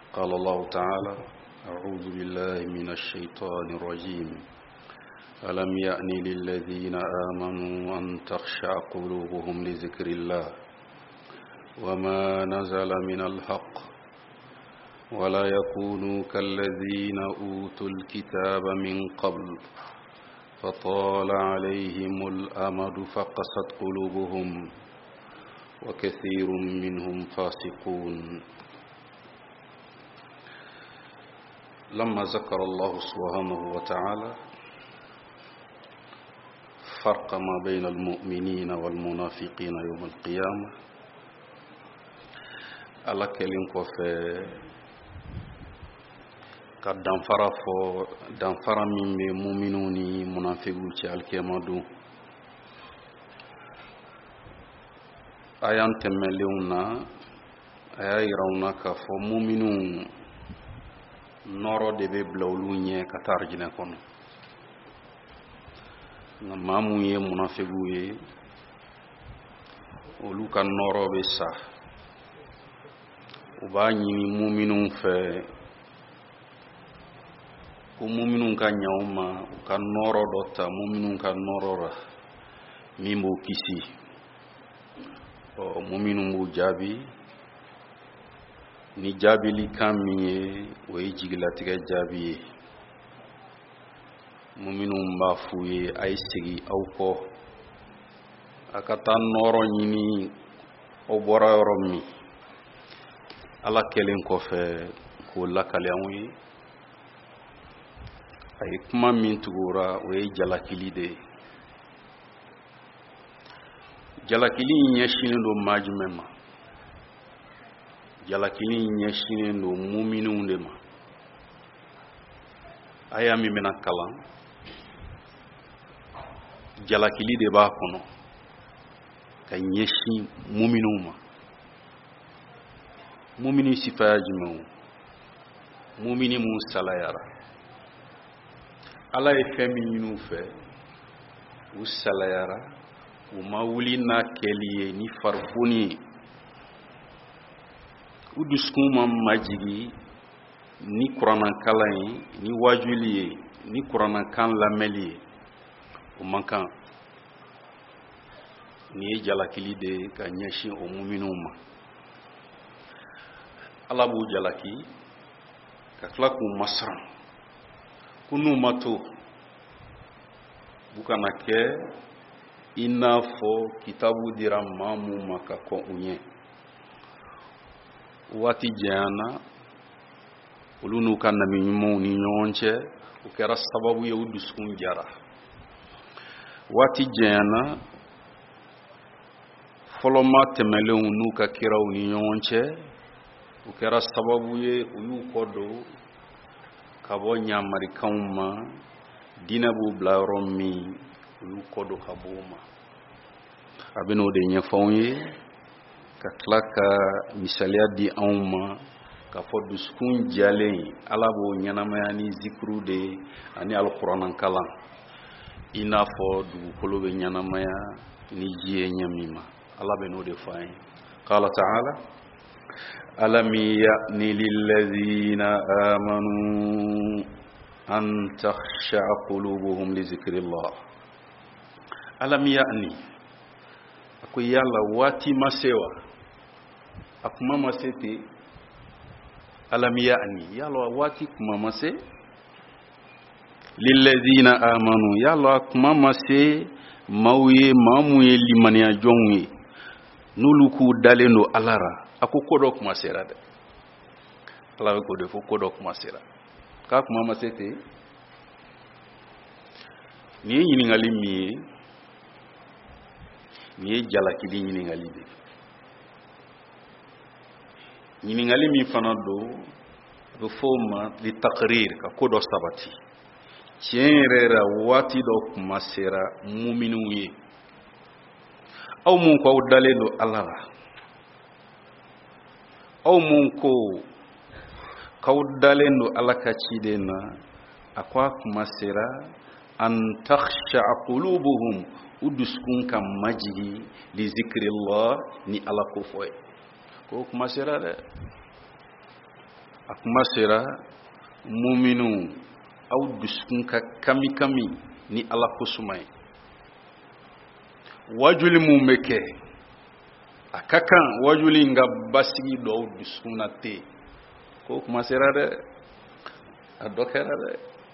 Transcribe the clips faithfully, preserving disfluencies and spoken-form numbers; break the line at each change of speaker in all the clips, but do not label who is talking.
قال الله تعالى: أعوذ بالله من الشيطان الرجيم. ألم يأن للذين آمنوا أن تخشع قلوبهم لذكر الله وما نزل من الحق ولا يكونوا كالذين أوتوا الكتاب من قبل فطال عليهم الأمد فقست قلوبهم وكثير منهم فاسقون. لما ذكر الله سبحانه وتعالى فرق ما بين المؤمنين والمنافقين يوم القيامة على كلين كوفي قد دانفرا فو دانفرا من مؤمنوني منافقون على القيامة دو ayan temeleuna aya irawna ka fo mu'minun noro de be blawlu nye katar jine kono na mamu ye munafigu ye olu kan noro be sa uba nyini mu'minun fe ko mu'minun kan nyawma kan noro dota mu'minun kan norora mimbo kisi o mu'minun bu jabi ni jabi li kamiye way jigla tiga jabi mu'minun ba fuye ay sigi aw ko akata noro nyini o bora romi ala kelen ko fe ko lakale awi ay kuma min tugura way jalakili de jalakili nyashinin do majumema jalakili nyashinin do mu'minun de ma ayami mena kalan jalakili de ba kono ka nyashi mu'minun ma mu'mini sifajimu mu'mini musalayara ala e feminu fe usalayara uma wuli na keliye ni farfuni uduskuma majigi ni qur'an kalai ni wajuliye ni qur'an kan lameli umankan ni jalakili de ka nyashi o mu'minuma alabu jalaki ka klaku masran kunu mato bukana ke ina fo kitabu dira mamu maka ko unye wati jana ulunu kanna mi nyumo ni nyonche ukera sababu ya uduskun jara wati jana foloma temele unu ka kira uni nyonche ukera sababu ye ulu kodo kabo nyamari kauma dinabu blaromi ulu kodo kabuma abino de nyafonye ka klaka misalia di auma ka foduskun jale alabo nyanama ni zikru de ani alquran kala ina fo du kolobe nyanama ya ni jiye nyamima alabeno de fay qala ta'ala alam ya'ni lil ladhina amanu an takhsha qulubuhum li zikrillah alam ya'ni ako yalla wati masewa akuma masete alam ya'ni yalla wati kuma mase lil ladina amanu yalla kuma mase mawye mamuye limaniya jonwe nuluku dalendo alara ako kodo kuma sera de ala ko defo kodo kuma sera ka kuma masete ni yini ngali mi ni jalakili nyini ngali de nyini ngali mi fanado do foma li taqrir ka kodo sabati chenrera wati do kuma sera mu'minu ye aw mun ko dalelo Allah aw mun ko kawdalendo alaka cidena akwa kuma sera an takhsha qulubuhum uduskun kam majigi li zikrillah ni ala ko foy ko kuma sera de akuma sera mu'minu aw duskun ka kami kami ni ala kusumai wajuli mu meke akakan wajuli nga basigi do duskuna te ko kuma sera de adokera de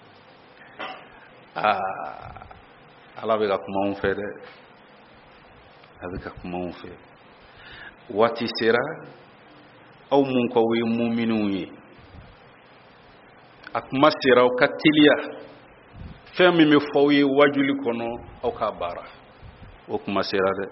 ah ala be ka kuma on fe de avec ka kuma on fe wati sera aw mun ko we mu'minu yi akuma sera o katilia femi me fowi wajuli kono aw ka bara o kuma sera de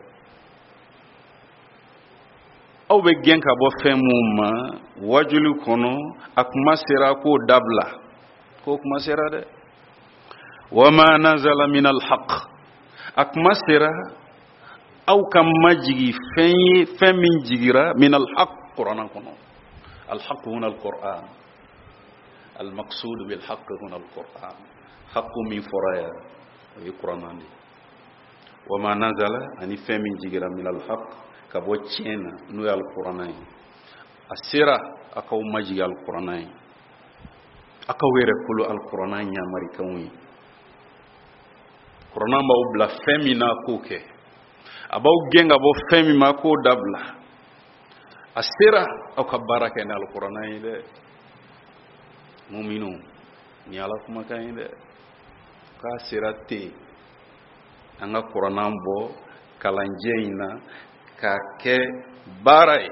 aw be genka bo femu ma wajuli kono akuma sera ko dabla ko kuma sera de wama nazala min alhaq akuma sera aw kam majigi fenyi femin jigira min alhaq qur'an kono alhaq huna alquran المقصود بالحق هنا القرآن حق من فرايا القرآن وما نزل أن فهم جيرا من الحق كبو تشينا نو القرآن السيرة أكو مجي القرآن أكو يركل القرآن يا مريكوي القرآن ما بلا فهمنا كوكي أبو جين أبو فهم ما كو دبلا السيرة أكو بركة القرآن ده mu'minu ni ala kuma kan de ka sirate anga qur'anan bo kalanjeina ka ke barai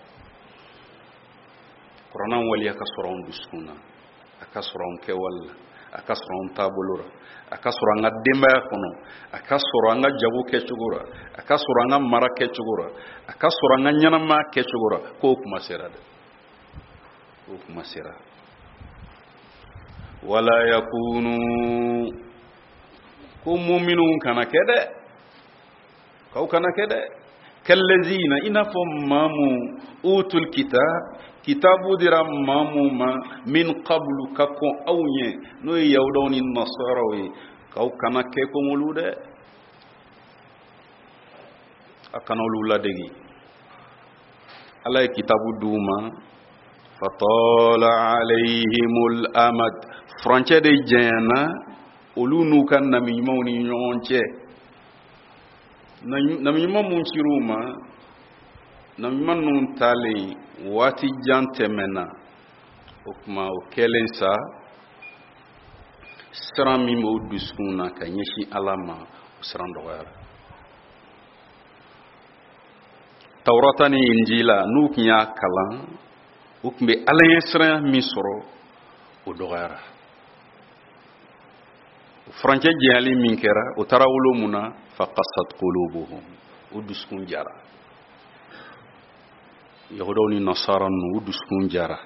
qur'anan wali aka soron duskuna aka soron ke walla aka soron tabulura aka soron demba kono aka soron jabu ke chugura aka soron mara ke chugura aka soron nyanama ke chugura ko kuma sirade ko kuma sirade wala yakunu kum mu'minun kana kede kau kana kede kallazina inafum mamu utul kitab kitabu diram mamu ma min qablu kakon awnye no yawdoni nasarawi kau kana ke ko mulude akana lula degi alay kitabu duma fatala alayhimul amad Franche de jena olu nu kan na mi mawni nyonche na mi mamun chiruma na mi manun tali wati jante mena okuma o kelensa sram mi mo duskuna kanyeshi alama usran dogara tawratani injila nu knya kalan ukme alayen mi soro o dogara Franche jali minkera utarawulo muna faqasat qulubuhum uduskun jara yahudoni nasaran uduskun jara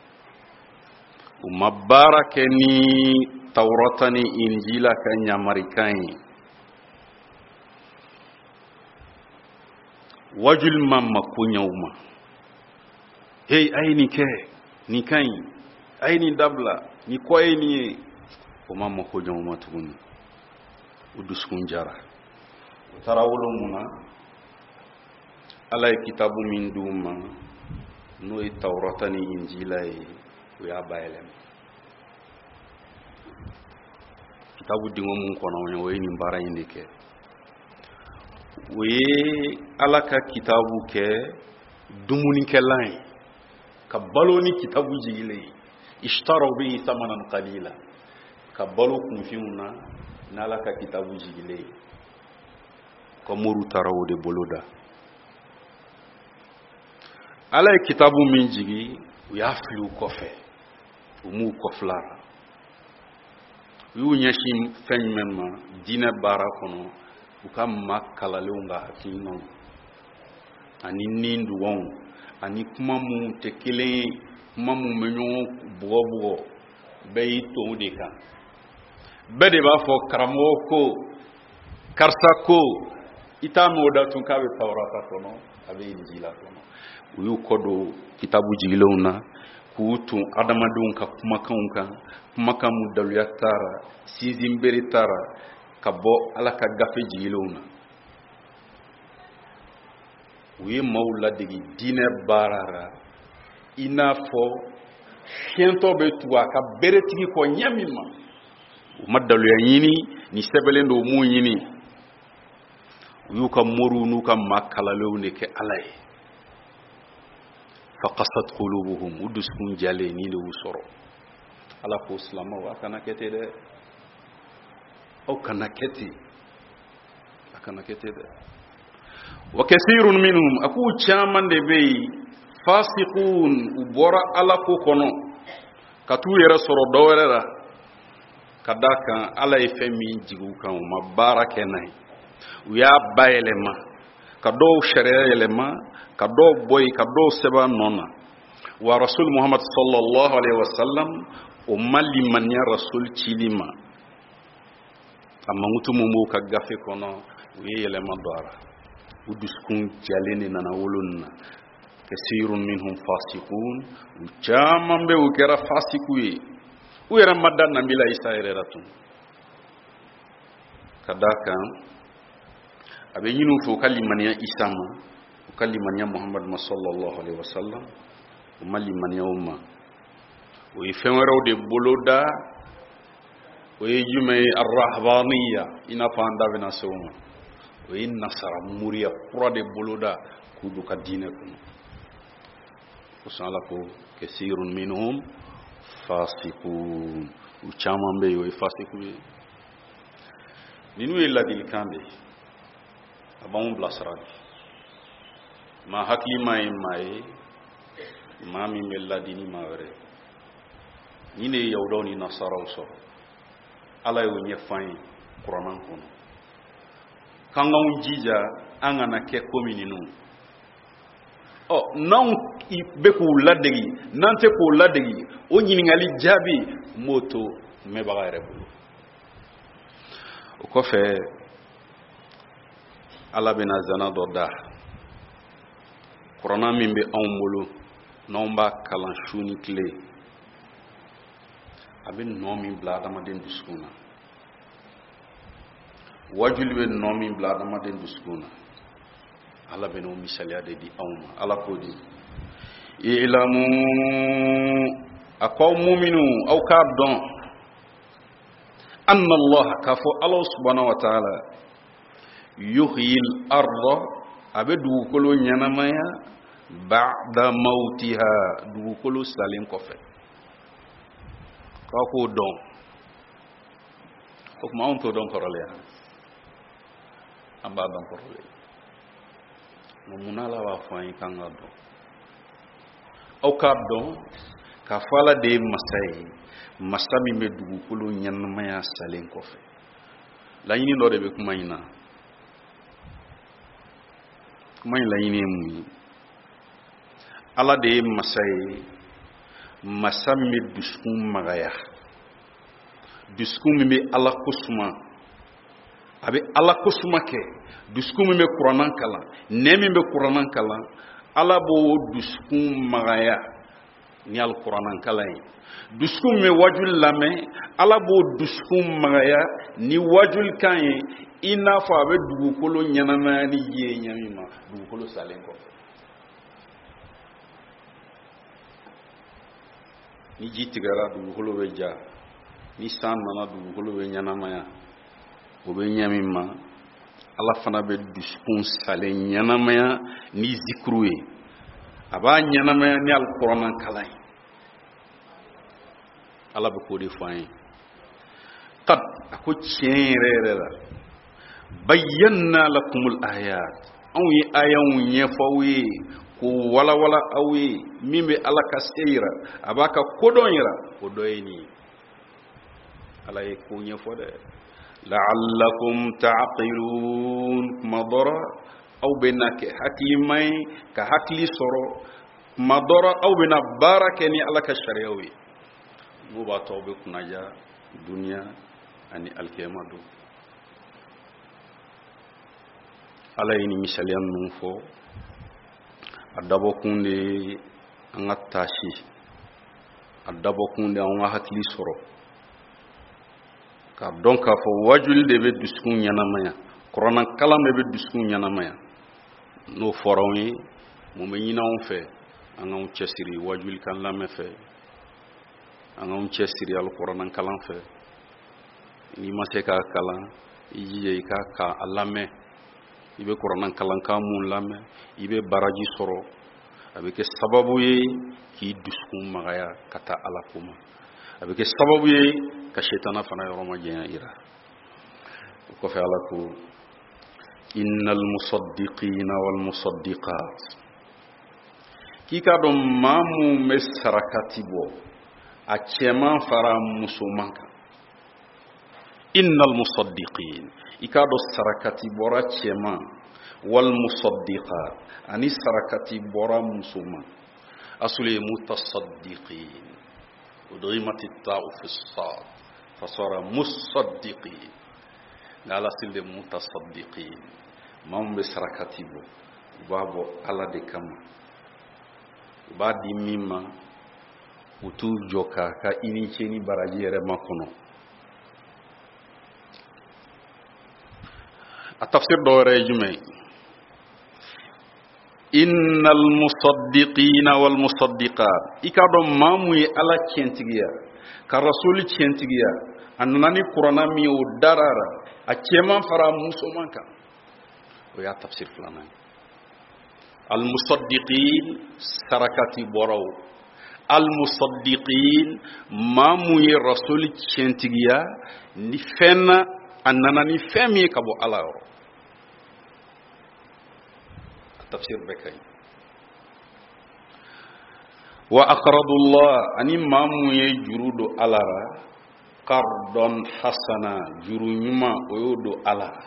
umabara ni tawratani injila kanya marikai wajul mamma kunyauma hey aini ke ni kai aini dabla ni koyni kuma mako jama tugun uduskun jara tarawulu muna alay kitabu min duma no e tawratani injila e ya baylem kitabu dingo mun kono nyo we ni mbara indike we alaka kitabu ke dumuni ke lay ka baloni kitabu jigile ishtaru bi thamanan qalila kabalo kunfiuna nalaka kitabu jigile ko muru tarawo de boloda ala kitabu min jigi ya flu kofe umu koflara yu nyashim fenmenma dina barakono ukam makala leunga hakino ani nindu won ani kuma mu tekele kuma mu menyo bobo beyi to de kan bede ba fo karamo ko karsa ko itamo da tun kabe tawrata kono abe injila kono uyu kodo kitabu jigilona kutu adamadun ka kuma kanka kuma kamu dalu yatara sizim beritara kabo alaka gafe jigilona uye maula digi dine barara inafo fiento be tuwa ka beretigi ko nyamima madalu ya yini ni sebelendo mu yini yuka moru nuka makala lewne ke alay faqasat qulubuhum uduskun jale ni le wusoro ala ko islama wa kana kete de o kana kete kana kete de wa kaseerun minhum aku chaman de be fasiqun ubora ala ko kono katu yera soro dowera kadaka ala e femi jigu kan ma barake nay uya bayelema kado sharia elema kado boy kado seba nona wa rasul muhammad sallallahu alaihi wasallam umali manya rasul chilima amangutu mumu ka gafe kono uye elema dora uduskun jalene nana wolunna kasirun minhum fasiqun uchaman be ukera fasiqui uyera madan nabila isa ereratun kadaka abe yinu fo kalimaniya isama kalimaniya muhammad sallallahu alaihi wasallam umalimaniya umma o ifenwero de boloda o yume arrahbaniya ina fanda bina soma o inna sara muriya pura de boloda kudu kadine kun usala ko kasirun minhum fasiqun uchama mbe yo fasiqu ninu illa dil kambe abon blasrad ma hakli may may mami mella dini mawre nine yawdoni nasara so ala yo nyefan qur'an kono kanga unjija anga na ke komininu oh non be ko ladegi nante ko ladegi o nyiningali jabi moto me bagare bulu ko fe ala bena zana doda corona min be onbulu nomba kalan shuni kle abin nomi blada maden duskuna wajul be nomi blada maden duskuna ala beno misalia de di awma ala ko di ilamu akaw mu'minu aw kadon anna allah kafu allah subhanahu wa ta'ala yuhyil arda abedu kolo nyanamaya ba'da mautiha du kolo salim ko fe ko don ko ma on to don korole amba don korole mo munala wa fayin kanga do o kadon ka fala de masai masami me du kolo nyanamaya salim ko fe la yini do be kuma ina kuma ila yini mu ala de masai masami duskun magaya duskun me ala kusuma abi ala kusuma ke duskun me qur'anan kala nemi be qur'anan kala ala bo duskun magaya ni al qur'anan kala duskun me wajul lame ala bo duskun magaya ni wajul kan ina fa be dugukolo nyanana ni ye nyamima dugukolo salenko ni jitigara dugukolo be ja ni san nana dugukolo be nyanamaya o be nyamima ala fana be duskun salen nyanamaya ni zikruwe aba nyanamaya ni alquran kalay ala be ko de fayin qad ako chenrera bayyana lakumul ayat aw yi ayawun yefawi ko wala wala awi mimbe ala kaseira abaka kodonyira kodoyni ala e ko nyefode la'allakum ta'qilun madara aw benake hakimay ka hakli soro madara aw bena barakani ala ka shariawi muba tawbe kunaja dunya ani alkiyamadu ala yini misaliyan nun fo adabo kunde anga tashi adabo kunde anga hakli soro ka donc fo wajul de be duskun nyanamaya corona kala me be duskun nyanamaya no forawi mo me yina on fe anga on chesiri wajul kan la me fe an anw cɛsiri alikuranɛ kalan fɛ n'i ma se k'a kalan i jija i k'a ka a lamɛn i bɛ kuranɛ kalankan mun lamɛn i bɛ baraji sɔrɔ a bɛ kɛ sababu ye k'i dusukun magaya ka taa ala ko ma a bɛ kɛ sababu ye ka shetana fana yɔrɔ ma janya ira o kɔfɛ ala ko innal musaddiqina wal musaddiqat k'i k'a dɔn maa mun bɛ sarakati bɔ a cɛman fara musoman kan innal musaddiqin i k'a dɔn sarakati bɔra cɛman wal musaddiqat ani sarakati bɔra musoman asuli mutasaddiqin udghimati ta'u fi as-sad fasara musaddiqin ngala silde mutasaddiqin mam be sarakati bo babo ala de kama ba di mimma utu joka ka ini cheni baraji yere makono a tafsir do rejume innal musaddiqina wal musaddiqat ikado mamu yi ala centigiya ka rasul centigiya annani qur'ana mi o darara a ceman fara musoman kan o ya tafsir fulana al musaddiqin sarakati boraw al musaddiqin mamu yi rasul centigiya ni fenna annani femi ka bo ala ro tafsir bekay wa aqradu Allah ani mamu ye jurudo alara qardon hasana juru nyuma oyodo alara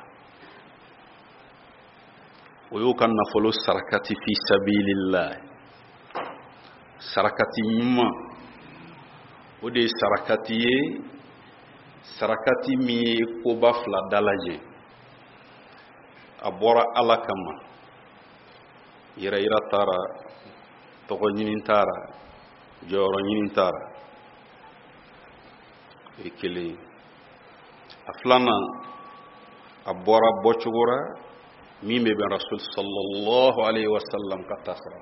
oyo kan na folo sarakati fi sabilillah sarakati nyuma ode sarakati ye sarakati mi ko bafla dalaje abora alakama ira ira tara togo nyinin tara joro nyinin tara ekele aflana abora bochugura mimbe ben rasul sallallahu alaihi wasallam katasra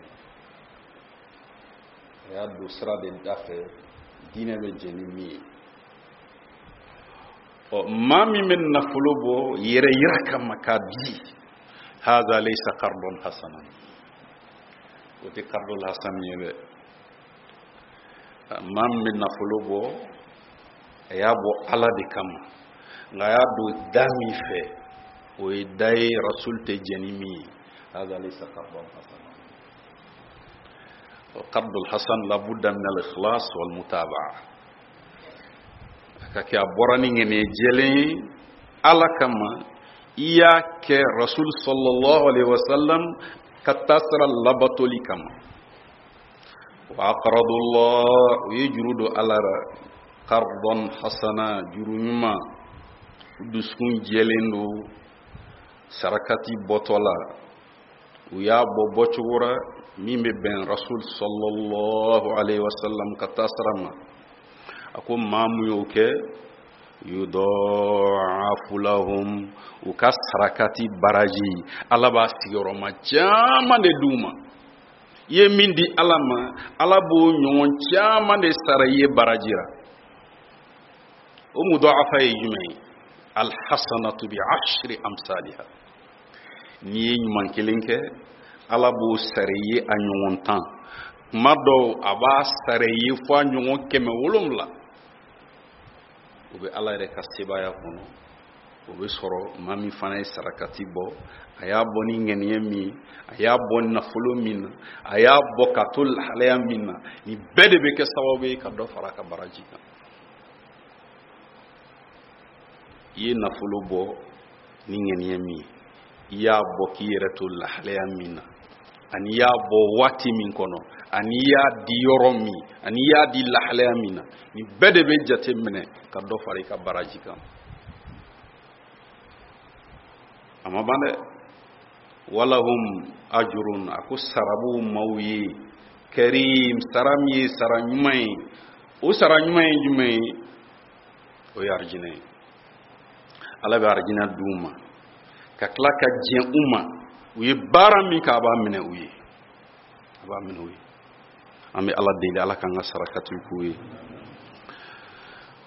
ya dusra de dafe dina be jenimi o mami men nafulubo yere ira kama kabi hada laysa qardun hasanan wote qardul hasan yebe mam min nafulubo yabo ala de kama ngaya do dami fe o dai rasul te jenimi hada laysa qardun hasanan qardul hasan la budda min al ikhlas wal mutabaa kake aborani ngene jele ala kama iya ke rasul sallallahu alaihi wasallam katasra labatoli kama wa aqradu Allah yajrudu alara qardan hasana jurunuma duskun jelendo sarakati botola uya bobo chugura mimbe ben rasul sallallahu alaihi wasallam katasra ma ako mamu yoke yudha'afu lahum ukasrakati baraji alaba sigoro ma chama de duma ye mindi alama alabo nyon chama de saraye barajira o mudha'afa yimay alhasanatu bi ashri amsalha ni nyman kelenke alabo saraye anyon tan mado aba saraye fo anyon keme wolumla ube ala re kasibaya kono ube soro mami fana sarakati bo aya boni ngeniye mi aya bon na fulo min aya bokatul halaya minna ni bede be ke sawabe ka do faraka baraji ka ye na fulo bo ni ngeniye mi ya boki retul halaya minna ani ya bo wati min kono ani ya di yoromi ani ya di lahle amina ni bede be jate mene ka do fari ka baraji kam amma bande walahum ajrun aku sarabu mawi karim sarami saranyumai o saranyumai jumai o yarjine ala be arjina duma ka klaka jien umma wi barami ka ba mene wi ba mene wi ami ala de ala kan sarakatu kuwi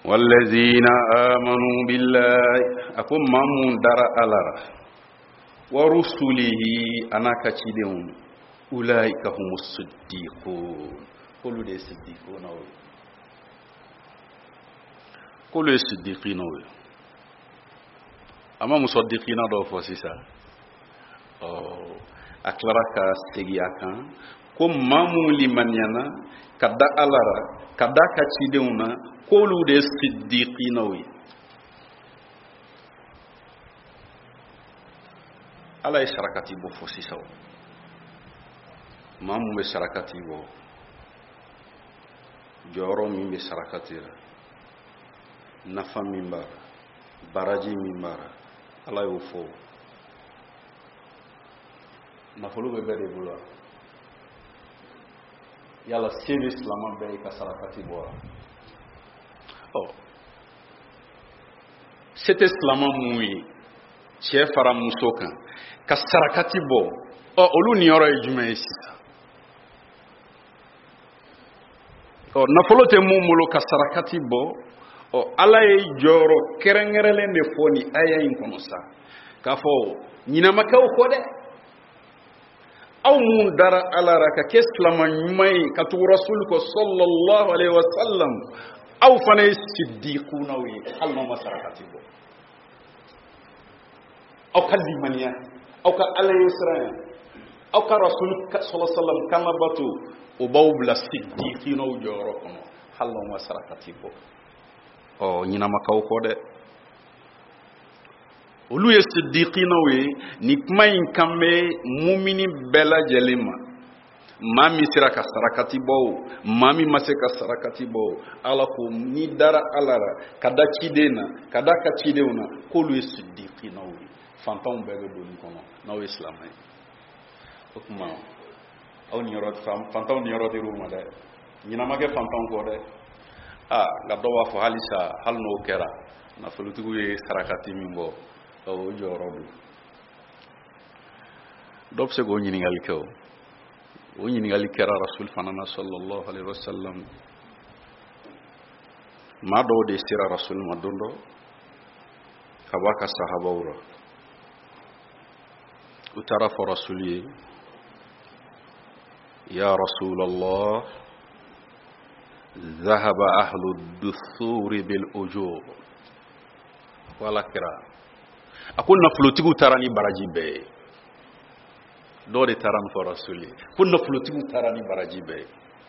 والذين آمنوا بالله أكون مامون دار ألارا ورسله أنا كتشيدون أولئك هم الصديقون كل دي صديقون كل الصديقين أما مصدقين دو فوسيسا أكلارك سيجياكا كم مامون لمن ينا كدا ألارا كدا كتشيدون kolu de siddiqina wi ala e sarakati bo fosi saw mamu be sarakati bo joro mi be sarakati la nafa mimbar baraji mimbar ala yo fo na folo be bere bula yalla service la mabbe ka sarakati bo oh c'était slama muyi che fara musoka ka sarakati bo oh olu ni yoro ejume sita oh na folote mumulo ka sarakati bo oh ala e joro kerengerele ne foni aya in kono sa ka fo nyina makaw ko de aw mun dara ala raka keslama nyumai ka tu rasul ko sallallahu alaihi wasallam aw fana siddiquna wi alma masarakati bo aw kalimaniya aw ka alayhi salam aw ka rasul sallallahu alaihi wasallam kama batu o bawbla siddiqina o joro kono alma masarakati bo o nyina makaw ko de olu ye siddiqina wi ni main kambe mu'mini bela jelima mami sira ka sarakati bo mami mase ka sarakati bo ala ko ni dara alara kada chidena kada ka chideuna ko lu siddiqina wi fantam bebe do ni kono na o islam ay okuma aw ni yorot fam fantam ni yorot ruma de ni na mage fantam ko de ah ga do wa fo halisa hal no kera na fulutu ye sarakati mimbo o jorodu dop se go ni ngal ko woni ni ngali kera rasul fanana sallallahu alaihi wasallam ma do de sira rasul madondo kabaka sahaba wuro utara fa rasuli ya rasulullah ذهب أهل الدثور بالأجور ولا كرا أقول نفلتكو تراني براجي بي دوري تران فرسولي كن نفلتكو تراني براجي بي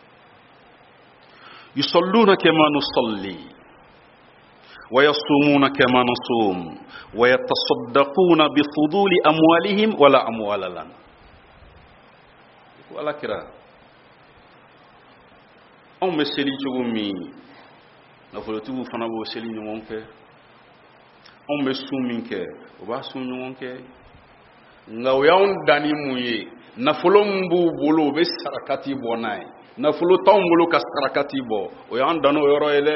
يصلون كما نصلي ويصومون كما نصوم ويتصدقون بفضول أموالهم ولا أموال لنا ولا كرا on me seli jogo mi na folotu fana bo seli nyonke on me suminke o ba sun nyonke ngaw yawn dani muye na folombu bolo be sarakati bonai na folo tambolo ka sarakati bo o yawn dano yoro ele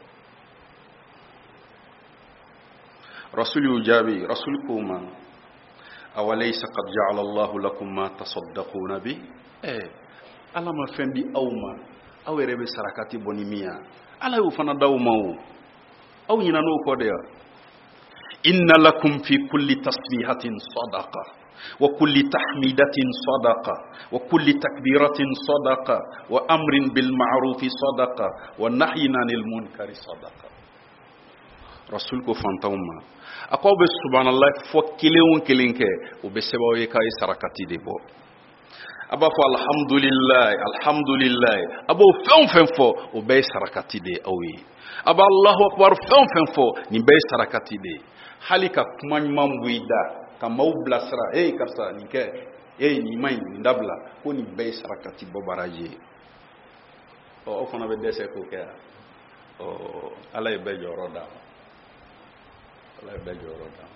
rasul yujabi rasul kuma awalaysa qad ja'ala Allah lakum ma tasaddaquna bi eh alama fendi awma awere be sarakati bonimia ala yu fana dawmawo aw nyina no ko de inna lakum fi kulli tasbihatin sadaqa wa kulli tahmidatin sadaqa wa kulli takbiratin sadaqa wa amrin bil ma'ruf sadaqa wa nahyin 'anil munkari sadaqa rasul ko fantawma akobe subhanallah fo kilewon kilinke o be sebawe kay sarakati de bo aba fo alhamdulillah alhamdulillah abo fon fon fo o be sarakati de awi aba allahu akbar fon fon fo ni be sarakati de halika kumany mambuida kama ublasra eh kapsa ni ke eh ni mai ndabla ko ni be sarakati bo baraje o o fona be dese ko ke o alay be joroda alay be joroda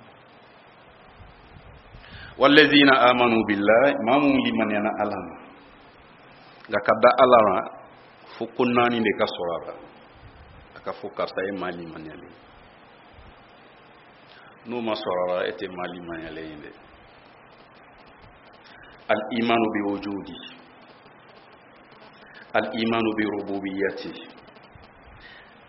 والذين آمنوا بالله ما مولمن ينا ألم غكدا ألم فكناني ديكا سورابا أكا فكر ساي مالي من يلي نوما سورابا إتي مالي من يلي الإيمان بوجودي الإيمان بربوبيته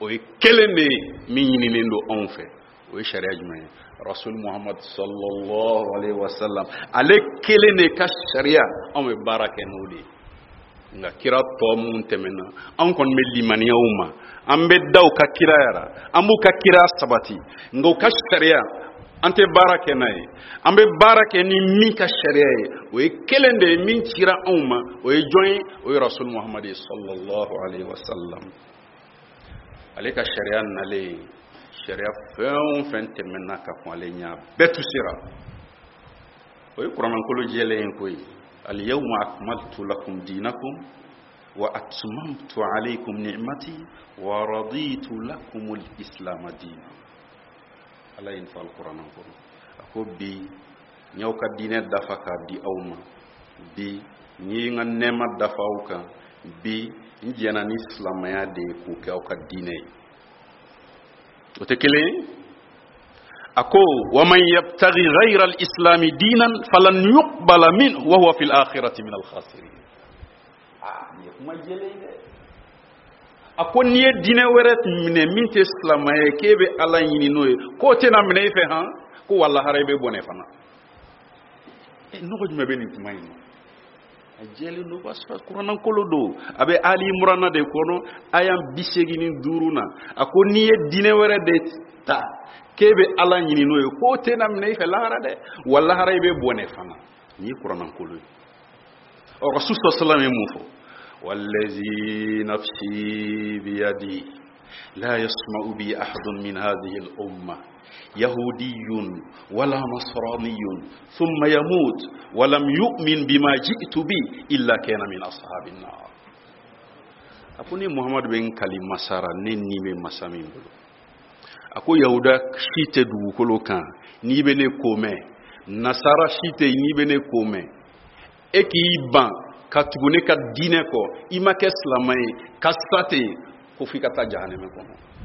o ye kelen de min ɲininen don anw fɛ o ye sariya jumɛn ye rasul muhammad sallallahu alaihi wasallam ale kelen de ka sariya anw bɛ baara kɛ n'o de ye nka kira tɔ minnu tɛmɛna anw kɔni bɛ limaniyaw ma an bɛ da u ka kiraya la an b'u ka kira sabati nka u ka sariya an tɛ baara kɛ n'a ye an bɛ baara kɛ ni min ka sariya ye o ye kelen de ye min cira anw ma o ye jɔn ye o ye rasul muhammad sallallahu alaihi wasallam ale ka sariya nalen sariya fɛn o fɛn tɛmɛna ka kɔn ale ɲɛ bɛɛ tusira o ye kurannankolo jɛlen ye koyi al-yawma akmaltu lakum dinakum wa atmamtu alaykum ni'mati wa raditu lakum al-islam dinan ala in fal kurannankolo ako bi ñaw ka diine dafa ka di awma bi ñi nga nema dafa aw kan bi njena ni islamaya de ko ka aw ka diine o te kelen ako wa man yabtaghi ghayra al-islam dinan falan yuqbala minhu wa huwa fil akhirati min al-khasirin ah ni kuma jele de ako ni diine were mine min te islamaya kebe ala yini noy ko te na mine fe han ko walla harebe bone fana e no ko jume be ni kuma yino jeli no basfa qur'an kolodo abe ali imran de kono ayam bisegini duruna ako ni diine were de ta kebe ala nyini no ko te nam ne fe lahara de walla haraybe bone fana ni qur'an kolo o rasul sallallahu alaihi wasallam wallazi nafsi bi yadi la yasma'u bi ahadun min hadhihi al umma yahudiyyun wala nasraniyyun thumma yamut wa lam yu'min bima ji'tu bi illa kana min ashabin nar apuni muhammad ben kalima sara nenni be masamin bulu ako yahuda shite du kolo kan ni bene kome nasara shite ni bene kome eki ban katugune ka dine ko imake islamai kasate ko fikata jahannama ko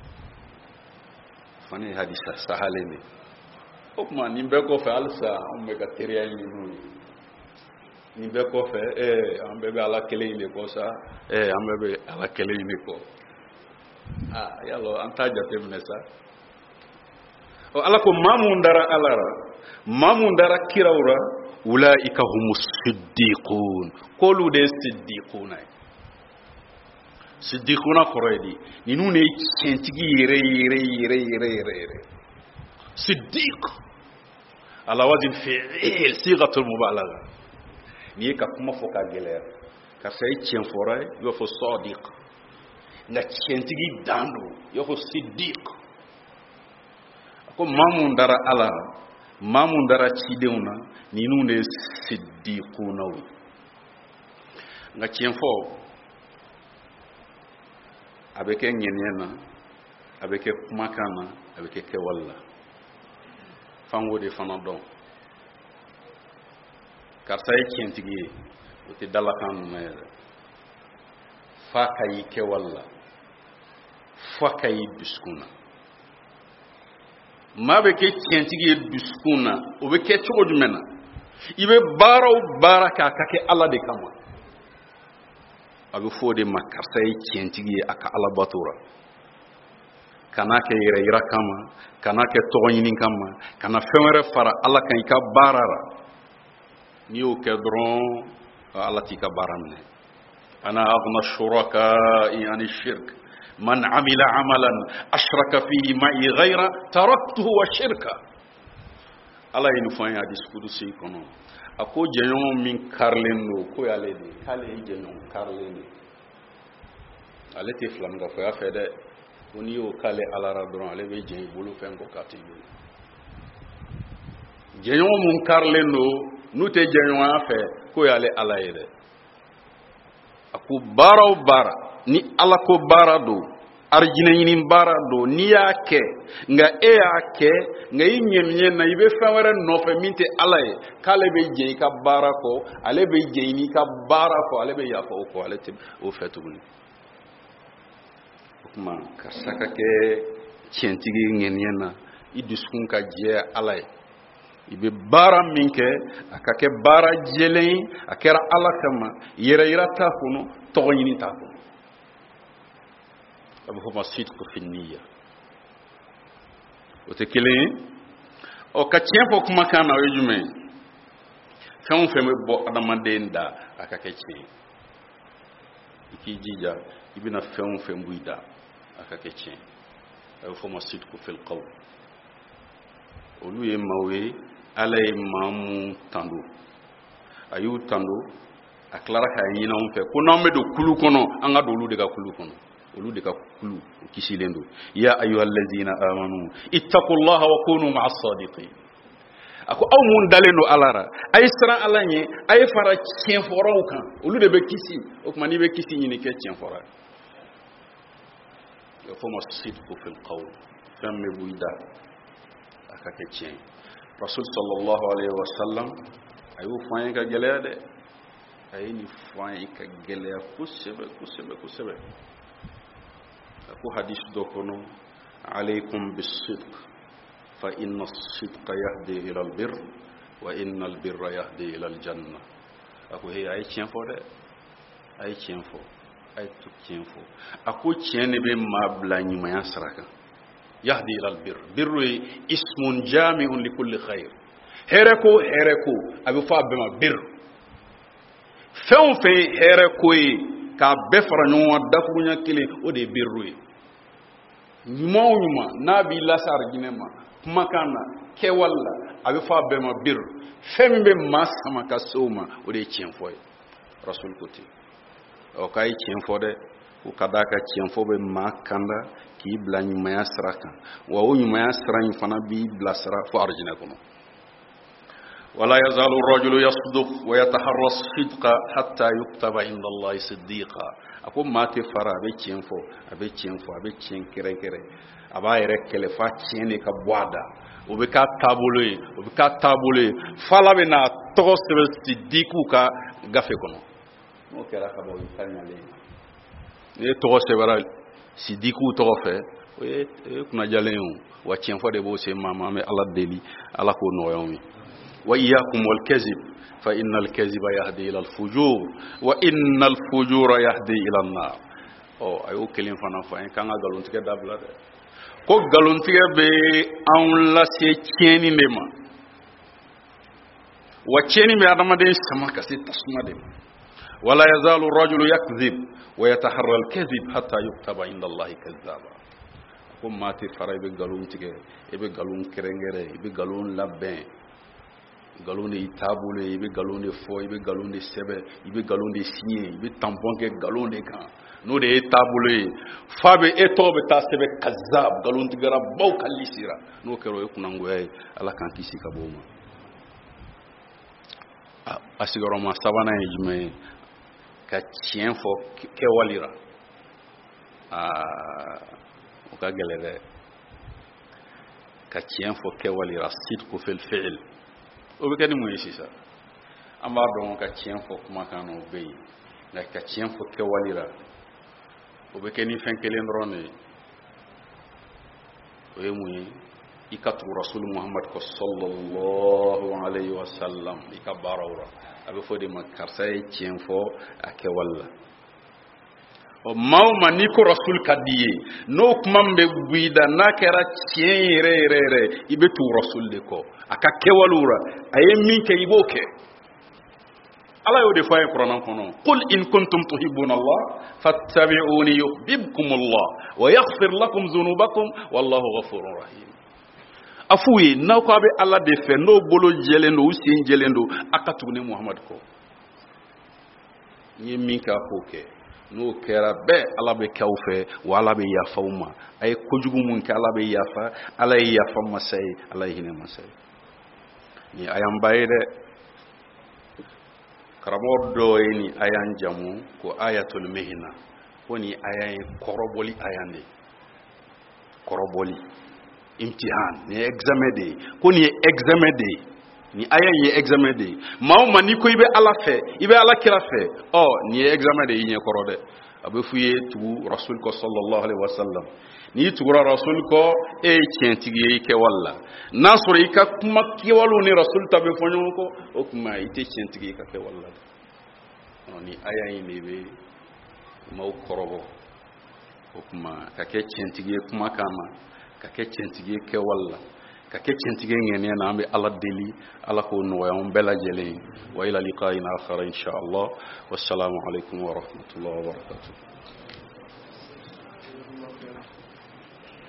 fani hadisa sahalene okuma nimbe ko fa alsa umbe ka teriya ni nimbe ko fa eh ambe be ala kele ni ko sa eh ambe be ala kele ni ko ah yalo antaja temnesa o ala ko mamundara alara mamundara kirawra ulaika humus siddiqun qulu de siddiquna siddiquna khoredi ninu ne centigi yere yere yere yere yere siddiq ala wazin fi'il sighatul mubalagha ni ka kuma foka geler ka sai cien foray yo fo sadiq na centigi dando yo fo siddiq ko mamun dara ala mamun dara cidewna ni nune siddiquna wi nga cien fo abeke nyenyena abeke kumakana abeke kewalla fango de fanadon karsay cientigi uti dalakan mere fa kay kewalla fa kay biskuna mabe ke cientigi biskuna o be ke cogo jumena ibe baraw baraka kake alla de kama abe fode makarsay cientigi aka alla batura kana ke yira yira kama kana ke toyini kama kana femere fara alla kan ka barara ni o ke dron alla ti ka baramne ana aghna shuraka yani shirk man amila amalan ashraka fihi ma'i ghayra taraktuhu wa shirka ala inu fanya diskudusi kono ako jenyon min karlendo ko yale de kale jenyon karlendo ale te flam ga fa fede oni o kale alara dron ale be jen bulu fen ko kati jenyon mun karlendo nute jenyon afa ko yale ala yede aku baraw bara ni ala ko bara do arjina yini bara do ni yake nga e yake nga yinyemye na ibe fawara no fe minte ala e kale be je ka bara ko ale be je ni ka bara ko ale be yafa ko ale te o fetuguni kuma kasaka ke cientigi ngenyena iduskun ka je ala e ibe bara minke akake bara jelen akera ala kama yera yera ta kuno to yini ta kuno abu fo ma sidqu fi niyya o te kelen o ka tiɲɛ fɔ kumakan na o ye jumɛn fɛn o fɛn bɛ bɔ adamaden da a ka kɛ tiɲɛ i k'i jija i bɛna fɛn o fɛn bɔ i da a ka kɛ tiɲɛ a bɛ fɔ ma sidqu fil qawl olu ye maaw ye ala ye maa mun tando a y'u tando a tilara k'a ɲini anw fɛ ko n'an bɛ don kulu kɔnɔ an ka don olu de ka kulu kɔnɔ olu de ka kulu o kisilen don ya ayyuhallazina amanu ittaqullaha wa kunu ma'as sadiqin ako aw mun dalen don ala ra ay siran ala ɲɛ ay fara tiɲɛfɔraw kan olu de bɛ kisi o tuma n'i bɛ kisi ɲini kɛ tiɲɛfɔra il faut ma sidqu fil qawl fɛn bɛ bɔ i da a ka kɛ tiɲɛ rasul sallallahu alayhi wa sallam a y'o fɔ an ye ka gɛlɛya dɛ a ye nin fɔ an ye ka gɛlɛya kosɛbɛ kosɛbɛ kosɛbɛ a ko hadis dɔ kɔnɔ alaykum bisidq fa inna as-sidqa yahdi ila al-birr wa inna al-birra yahdi ila al-janna a ko he a ye tiɲɛ fɔ dɛ a ye tiɲɛ fɔ a ye to tiɲɛ fɔ a ko tiɲɛ de bɛ maa bila ɲumanya sira kan yahdi ila al-birr birru ye ismun jami'un li kulli khair hɛrɛ ko hɛrɛ ko a bɛ fɔ a bɛɛ ma birr fɛn o fɛn hɛrɛ ko ye k'a bɛɛ fara ɲɔgɔn kan dakuruɲɛ kelen o de ye birru ye ɲuman o ɲuman n'a b'i lase arijinɛ ma kumakan na kɛwale la a bɛ fɔ a bɛɛ ma birr fɛn min bɛ maa sama ka se o ma o de ye tiɲɛ fɔ ye rasul ko ten ɔ k'a ye tiɲɛ fɔ dɛ ko ka d'a ka tiɲɛ fɔ bɛ maa kanda k'i bila ɲumanya sira kan wa o ɲumanya sira in fana b'i bila sira fo arijinɛ kɔnɔ ولا يزال الرجل يصدق ويتحرى الصدق حتى يكتب عند الله صديقا ako maa tɛ fara a bɛ tiɲɛ fɔ a bɛ tiɲɛ fɔ a bɛ tiɲɛ kɛrɛnkɛrɛn a b'a yɛrɛ kɛlɛ f'a tiɲɛ de ka bɔ a da o bɛ k'a taabolo ye o bɛ k'a taabolo ye f'ala bɛ n'a tɔgɔ sɛbɛn sidikiw ka gafe kɔnɔ n'o kɛra ka ban o ye taɲalen ye n'i ye tɔgɔ sɛbɛnna sidikiw tɔgɔ fɛ o ye kunnajalen ye o wa tiɲɛ fɔ de b'o se maa ma an bɛ ala deli ala k'o nɔgɔya anw ye وإياكم والكذب فإن الكذب يهدي إلى الفجور وإن الفجور يهدي إلى النار أو أيو كلام فانا فاين كان غالون تيجا دابلا كو غالون تيجا بي أون لا سي تشيني نما وتشيني بي أدم دين سما كسي تسمى دم ولا يزال الرجل يكذب ويتحرى الكذب حتى يكتب عند الله كذابا كو ما تفرا بي غالون تيجا بي غالون كرنغري بي غالون لابين galon de table i be galon de fo i be galon de sebe i be galon de signé i be tampon ke galon de kan no de table fa be eto be ta sebe kazab galon tigara baw kalisira no kero e kunango ay ala kan kisi ka boma asigaro ma sabana e jume ka tien fo ke walira ah o ka gelere ka tien fo ke walira sidqu fil fi'l o bɛ kɛ ni mun ye sisan an b'a dɔn ka tiɲɛ fɔ kumakan na o bɛ yen nka ka tiɲɛ fɔ kɛwale la o bɛ kɛ ni fɛn kelen dɔrɔn de ye o ye mun ye i ka tugu rasul muhammad ko sallallahu alayhi wa sallam i ka baaraw la a bɛ fɔ de ma karisa ye tiɲɛ fɔ a kɛwale la ɔ maa o maa n'i ko rasul ka di ye n'o kuma min bɛ bɔ i da n'a kɛra tiɲɛ yɛrɛ yɛrɛ yɛrɛ i bɛ tugu rasul de kɔ a ka kɛwalew la a ye min kɛ i b'o kɛ ala y'o de fɔ a ye kuranɛ kɔnɔ qul in kuntum tuhibbuna allah fattabi'uni yuhbibkum allah wa yaghfir lakum dhunubakum wallahu ghafurur rahim a f'u ye n'aw ko a bɛ ala de fɛ n'o bolo jɛlen don u sen jɛlen don a ka tugu ni muhamad kɔ n ye min kɛ a k'o kɛ n'o kɛra bɛɛ ala bɛ kɛ aw fɛ wa ala bɛ yafa aw ma a ye kojugu mun kɛ ala bɛ yafa ala ye yafa masa ye ala ye hinɛ masa ye ni a y'an ba ye dɛ karamɔgɔ dɔ ye ni a y'an jamu ko ayatul mihna ko ni aya ye kɔrɔbɔli aya de kɔrɔbɔli imtihan ni ye examen de ye ko ni ye examen de ye ni aya ye examen de ye maa o maa n'i ko i bɛ ala fɛ i bɛ ala kira fɛ ɔ ni ye examen de ye i ɲɛ kɔrɔ dɛ a bɛ f'i ye tugu rasul kɔ sallallahu alaihi wa sallam n'i tugura rasul kɔ e ye tiɲɛtigi ye i kɛwale la n'a sɔrɔ i ka kuma kɛwalew ni rasul ta bɛ fɔ ɲɔgɔn kɔ o tuma i tɛ tiɲɛtigi ye i ka kɛwale la ni aya in de bɛ maaw kɔrɔbɔ o kuma ka kɛ tiɲɛtigi ye kumakan na ka kɛ tiɲɛtigi ye kɛwale la ka kɛ tiɲɛtigi ye ŋɛniya na an bɛ Ala deli Ala k'o nɔgɔya an bɛɛ lajɛlen wa ila liqa'in akhar insha Allah wassalamu alaikum wa rahmatullahi wa barakatuh.